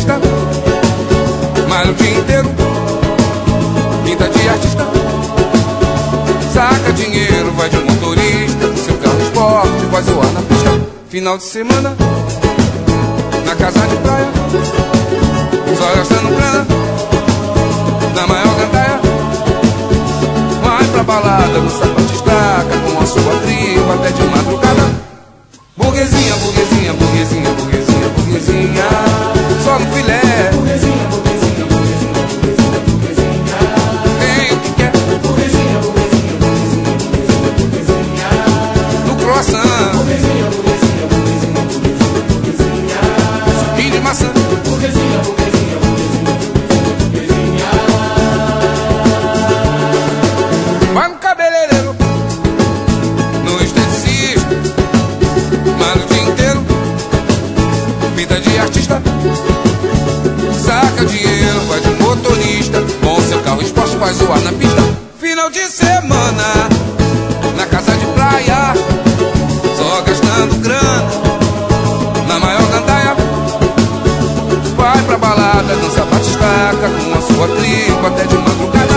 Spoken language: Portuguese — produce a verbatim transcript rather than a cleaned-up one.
artista, malha o dia inteiro, pinta de artista, saca dinheiro, vai de motorista, seu carro esporte vai zoar na pista. Final de semana, na casa de praia, só gastando grana, na maior gandaia. Vai pra balada, no sapato estaca, com a sua tribo até de madrugada. Burguesinha, burguesinha, burguesinha, burguesinha, burguesinha, só no filé. Burguesinha, burguesinha, burguesinha, burguesinha, burguesinha, tem o que quer. Burguesinha, burguesinha, burguesinha, burguesinha, burguesinha, no croissant. Burguesinha, burguesinha, burguesinha, burguesinha, burguesinha, suquinho de maçã. Burguesinha, burguesinha, burguesinha, burguesinha, burguesinha. Vai no cabeleireiro, no esteticista, malha o dia inteiro, vida de artista, saca dinheiro, vai de motorista, com seu carro esporte vai zoar na pista. Final de semana, na casa de praia, só gastando grana, na maior gandaia. Vai pra balada, dança bate estaca, com a sua tribo até de madrugada.